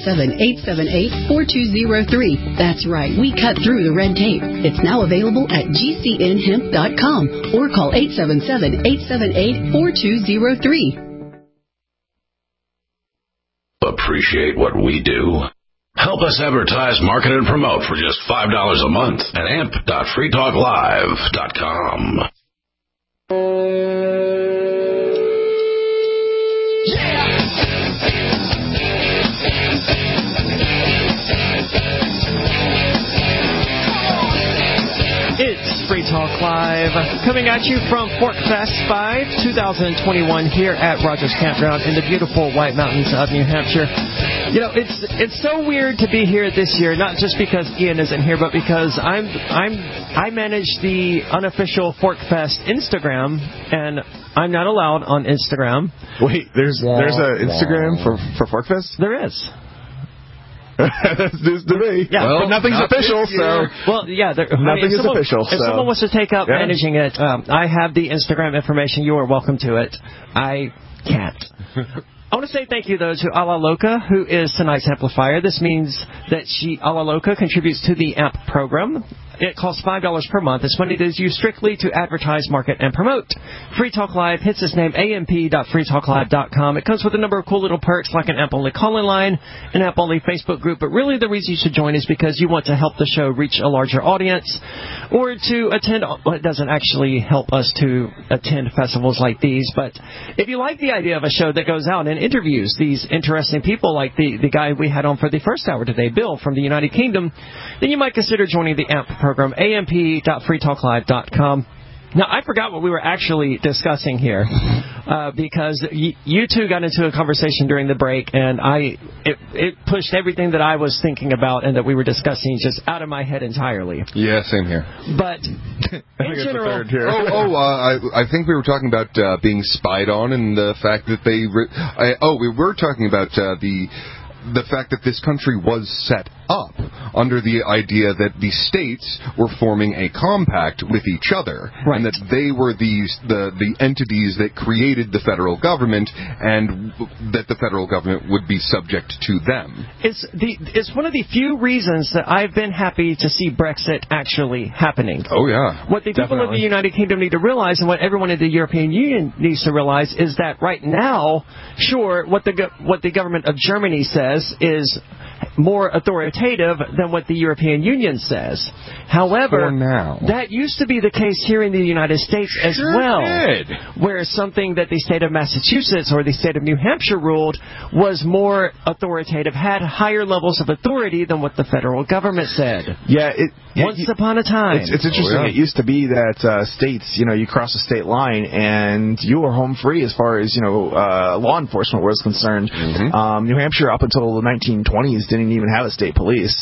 877-878-4203. That's right, we cut through the red tape. It's now available at GCNHemp.com or call 877-878-4203. Appreciate what we do? Help us advertise, market, and promote for just $5 a month at amp.freetalklive.com. It's Free Talk Live, coming at you from Fork Fest 5 2021 here at Rogers Campground in the beautiful White Mountains of New Hampshire. You know, it's so weird to be here this year, not just because Ian isn't here, but because I manage the unofficial Fork Fest Instagram, and I'm not allowed on Instagram. Wait, there's an Instagram for Fork Fest? There is. That's news to me. Yeah, well, but nothing's official, so... Well, yeah. Nothing is official, so... If someone wants to take up managing it, I have the Instagram information. You are welcome to it. I can't. I want to say thank you, though, to Ala Loca, who is tonight's amplifier. This means that Ala Loca contributes to the AMP program. It costs $5 per month. This money is used strictly to advertise, market, and promote. Free Talk Live hits its name, amp.freetalklive.com. It comes with a number of cool little perks like an AMP-only call-in line, an AMP-only Facebook group, but really the reason you should join is because you want to help the show reach a larger audience or to attend, well, it doesn't actually help us to attend festivals like these, but if you like the idea of a show that goes out and interviews these interesting people like the guy we had on for the first hour today, Bill from the United Kingdom, then you might consider joining the AMP program, amp.freetalklive.com. Now, I forgot what we were actually discussing here because you two got into a conversation during the break, and it pushed everything that I was thinking about and that we were discussing just out of my head entirely. Yeah, same here. But in general... I think we were talking about being spied on and the fact that we were talking about the fact that this country was set up under the idea that the states were forming a compact with each other, and that they were the entities that created the federal government, and that the federal government would be subject to them. It's one of the few reasons that I've been happy to see Brexit actually happening. Oh, yeah. What the people of the United Kingdom need to realize, and what everyone in the European Union needs to realize, is that right now, sure, what the government of Germany says is more authoritative than what the European Union says. However, For now. that used to be the case here in the United States as well, did. where something that the state of Massachusetts or the state of New Hampshire ruled was more authoritative, had higher levels of authority than what the federal government said. Yeah, Once upon a time. It's interesting. It used to be that states, you cross a state line and you were home free as far as, law enforcement was concerned. New Hampshire, up until the 1920s, didn't even have a state police.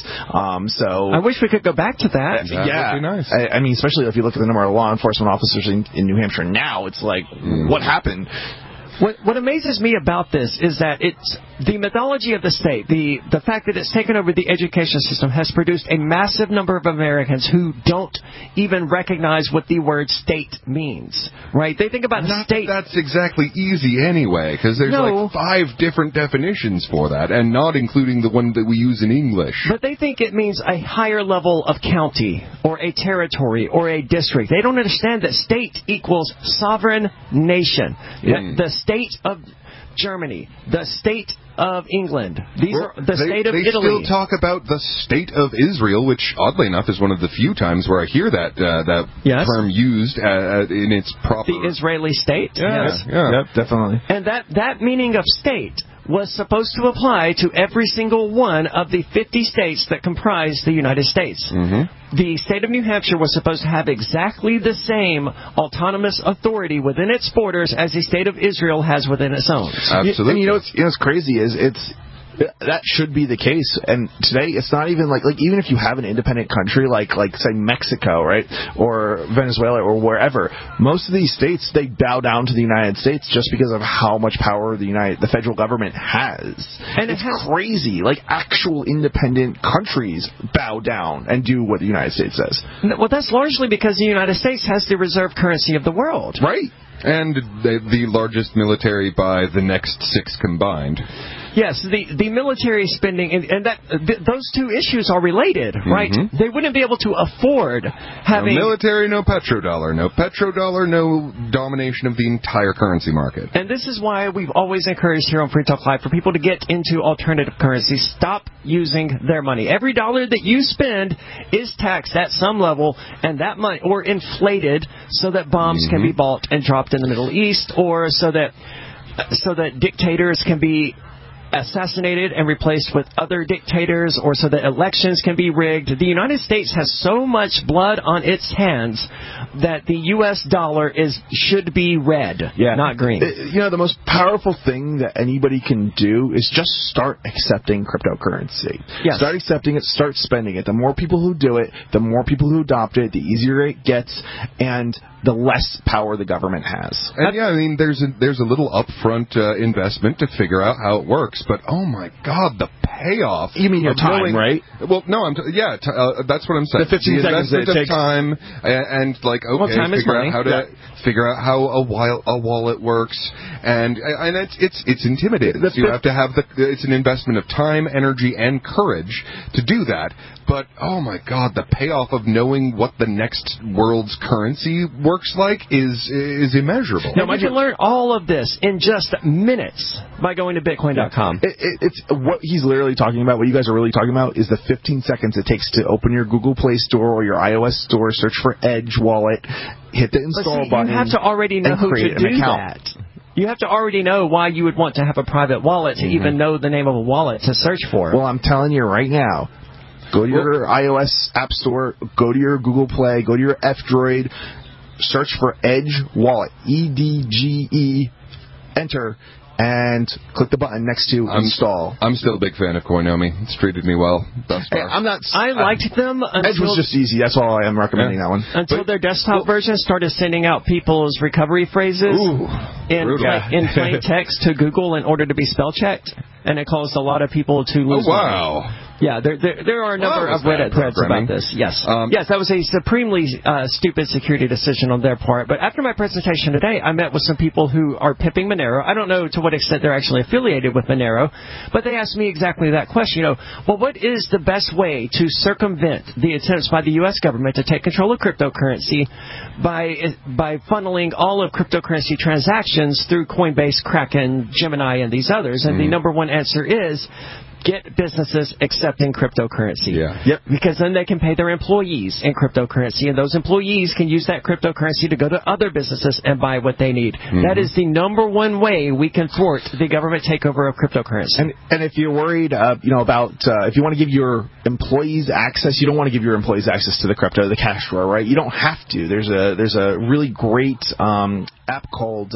So I wish we could go back to that. That would be nice. I mean, especially if you look at the number of law enforcement officers in New Hampshire now, it's like, what happened? What amazes me about this is that it's the mythology of the state, the fact that it's taken over the education system has produced a massive number of Americans who don't even recognize what the word state means, right? They think about state. That's exactly easy anyway, because there's like 5 different definitions for that, and not including the one that we use in English. But they think it means a higher level of county or a territory or a district. They don't understand that state equals sovereign nation. The state of Germany, the state of England, these are the state of Italy. They still talk about the state of Israel, which oddly enough is one of the few times where I hear that term used in its proper. The Israeli state. Yes. Yep, definitely. And that meaning of state was supposed to apply to every single one of the 50 states that comprise the United States. The state of New Hampshire was supposed to have exactly the same autonomous authority within its borders as the state of Israel has within its own. Absolutely. And what's crazy is that should be the case. And today, it's not even like even if you have an independent country like say Mexico, right, or Venezuela or wherever, most of these states, they bow down to the United States just because of how much power the federal government has. And it's crazy. Like actual independent countries bow down and do what the United States says. Well, that's largely because the United States has the reserve currency of the world, right? And the largest military by the next 6 combined. Yes, the military spending, and those two issues are related, right? They wouldn't be able to afford having... No military, no petrodollar. No petrodollar, no domination of the entire currency market. And this is why we've always encouraged here on Free Talk Live for people to get into alternative currencies. Stop using their money. Every dollar that you spend is taxed at some level, and that money, or inflated so that bombs can be bought and dropped in the Middle East, or so that dictators can be assassinated and replaced with other dictators, or so that elections can be rigged. The United States has so much blood on its hands that the U.S. dollar should be red, not green. The most powerful thing that anybody can do is just start accepting cryptocurrency. Yes. Start accepting it, start spending it. The more people who do it, the more people who adopt it, the easier it gets, and the less power the government has. And there's a little upfront investment to figure out how it works, but oh my God, the payoff! You mean your time, right? Well, no, that's what I'm saying. The 15 seconds investment it takes. Of time and time is money. Figure out how a wallet works, and it's intimidating. You have to have it's an investment of time, energy, and courage to do that. But oh my God, the payoff of knowing what the next world's currency works like is immeasurable. Now, you can learn all of this in just minutes by going to Bitcoin.com. It's what he's literally talking about. What you guys are really talking about is the 15 seconds it takes to open your Google Play Store or your iOS store, search for Edge Wallet, hit the install button. You have to already know who to do that. You have to already know why you would want to have a private wallet to even know the name of a wallet to search for. Well, I'm telling you right now. Go to your iOS App Store, go to your Google Play, go to your F-Droid, search for Edge Wallet, EDGE, enter, and click the button next to install. I'm still a big fan of Coinomi. It's treated me well thus far. I liked them until... Edge was just easy. That's all I am recommending that one. Until their desktop version started sending out people's recovery phrases in plain text to Google in order to be spell checked. And it caused a lot of people to lose money. Yeah, there are a number of Reddit threads about this. Yes. Yes, that was a supremely stupid security decision on their part. But after my presentation today, I met with some people who are pimping Monero. I don't know to what extent they're actually affiliated with Monero, but they asked me exactly that question. What is the best way to circumvent the attempts by the U.S. government to take control of cryptocurrency by funneling all of cryptocurrency transactions through Coinbase, Kraken, Gemini, and these others? And the number one answer is get businesses accepting cryptocurrency. Yeah. Yep. Because then they can pay their employees in cryptocurrency, and those employees can use that cryptocurrency to go to other businesses and buy what they need. That is the number one way we can thwart the government takeover of cryptocurrency. And if you're worried, about if you want to give your employees access, you don't want to give your employees access to the crypto, the cash drawer, right? You don't have to. There's a really great app called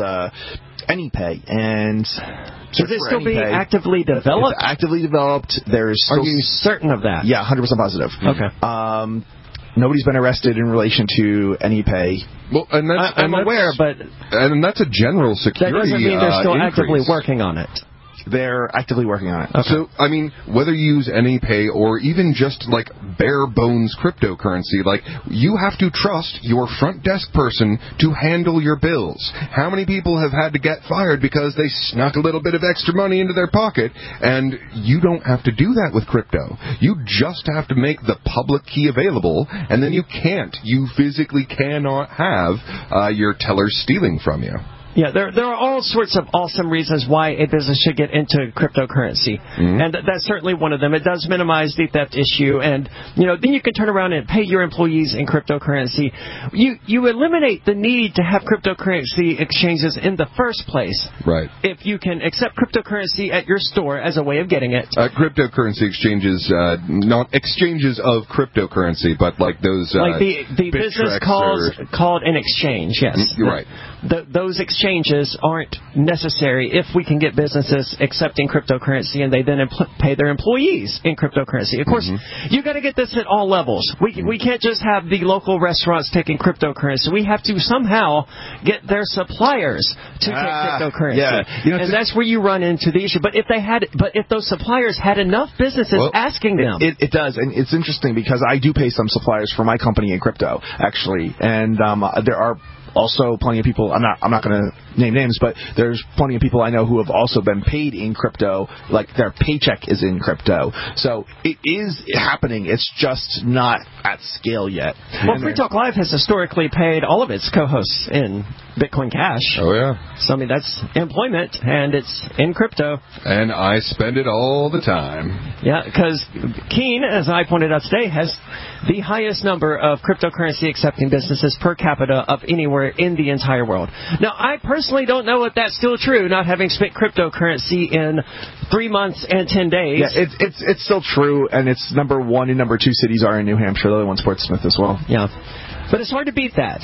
AnyPay, and is it still being actively developed? It's actively developed. Are you certain of that? Yeah, 100% positive. Okay. Nobody's been arrested in relation to AnyPay. Well, and I'm aware, but that's a general security. That doesn't mean they're still increase. actively working on it. They're actively working on it. Okay. So, I mean, whether you use AnyPay or even just, like, bare-bones cryptocurrency, like, you have to trust your front desk person to handle your bills. How many people have had to get fired because they snuck a little bit of extra money into their pocket? And you don't have to do that with crypto. You just have to make the public key available, and then you physically cannot have your tellers stealing from you. Yeah, there are all sorts of awesome reasons why a business should get into cryptocurrency. And that's certainly one of them. It does minimize the theft issue, and then you can turn around and pay your employees in cryptocurrency. You eliminate the need to have cryptocurrency exchanges in the first place. Right. If you can accept cryptocurrency at your store as a way of getting it. Cryptocurrency exchanges, not exchanges of cryptocurrency, but like those like the business called an exchange, yes. Right. Those exchanges aren't necessary if we can get businesses accepting cryptocurrency and they then pay their employees in cryptocurrency. Of course, you got to get this at all levels. We can't just have the local restaurants taking cryptocurrency. We have to somehow get their suppliers to take cryptocurrency. Yeah. And that's where you run into the issue. But if those suppliers had enough businesses asking them. It does. And it's interesting because I do pay some suppliers for my company in crypto, actually. And there are also plenty of people, I'm not going to name names, but there's plenty of people I know who have also been paid in crypto, like their paycheck is in crypto. So it is happening. It's just not at scale yet. Well, Free Talk Live has historically paid all of its co-hosts in Bitcoin Cash. Oh, yeah. So, I mean, that's employment, and it's in crypto. And I spend it all the time. Yeah, because Keen, as I pointed out today, has the highest number of cryptocurrency accepting businesses per capita of anywhere in the entire world. Now, I personally don't know if that's still true, not having spent cryptocurrency in 3 months and 10 days. Yeah, it's still true, and it's number 1 and number 2 cities are in New Hampshire. The other one's Portsmouth as well. Yeah. But it's hard to beat that.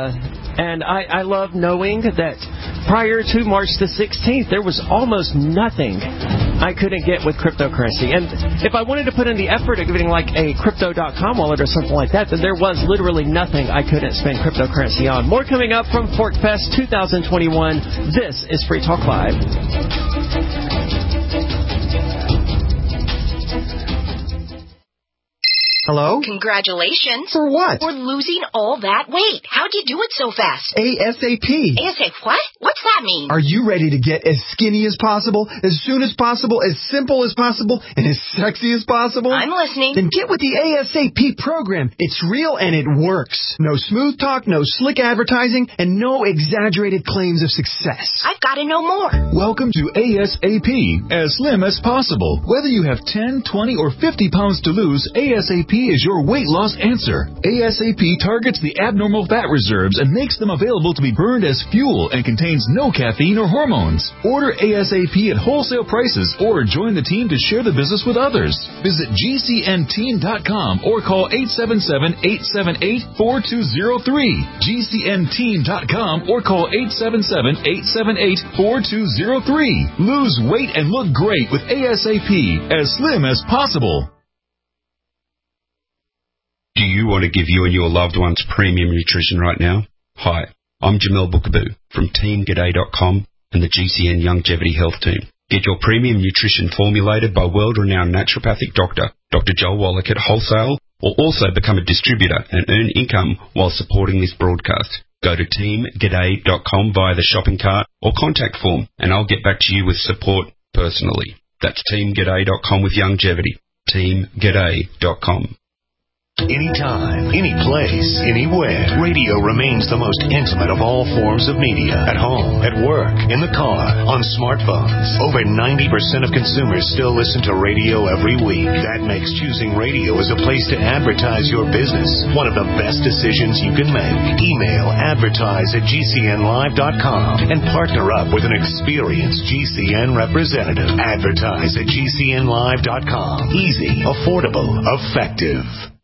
And I love knowing that prior to March the 16th, there was almost nothing I couldn't get with cryptocurrency. And if I wanted to put in the effort of getting like a Crypto.com wallet or something like that, then there was literally nothing I couldn't spend cryptocurrency on. More coming up from ForkFest 2021. This is Free Talk Live. Hello? Congratulations. For what? For losing all that weight. How'd you do it so fast? ASAP. ASAP what? What's that mean? Are you ready to get as skinny as possible, as soon as possible, as simple as possible, and as sexy as possible? I'm listening. Then get with the ASAP program. It's real and it works. No smooth talk, no slick advertising, and no exaggerated claims of success. I've got to know more. Welcome to ASAP, as slim as possible. Whether you have 10, 20, or 50 pounds to lose, ASAP is your weight loss answer. ASAP targets the abnormal fat reserves and makes them available to be burned as fuel and contains no caffeine or hormones. Order ASAP at wholesale prices or join the team to share the business with others. Visit GCNteam.com or call 877-878-4203. GCNteam.com or call 877-878-4203. Lose weight and look great with ASAP, as slim as possible. Do you want to give you and your loved ones premium nutrition right now? Hi, I'm Jamel Bookaboo from TeamGaday.com and the GCN Longevity Health Team. Get your premium nutrition formulated by world-renowned naturopathic doctor, Dr. Joel Wallach at wholesale, or also become a distributor and earn income while supporting this broadcast. Go to TeamGaday.com via the shopping cart or contact form, and I'll get back to you with support personally. That's TeamGaday.com with longevity. TeamGaday.com. anytime, any place, anywhere. Radio remains the most intimate of all forms of media. At home, at work, in the car, on smartphones. Over 90% of consumers still listen to radio every week. That makes choosing radio as a place to advertise your business one of the best decisions you can make. Email advertise@gcnlive.com and partner up with an experienced GCN representative. Advertise at GCNlive.com. Easy, affordable, effective.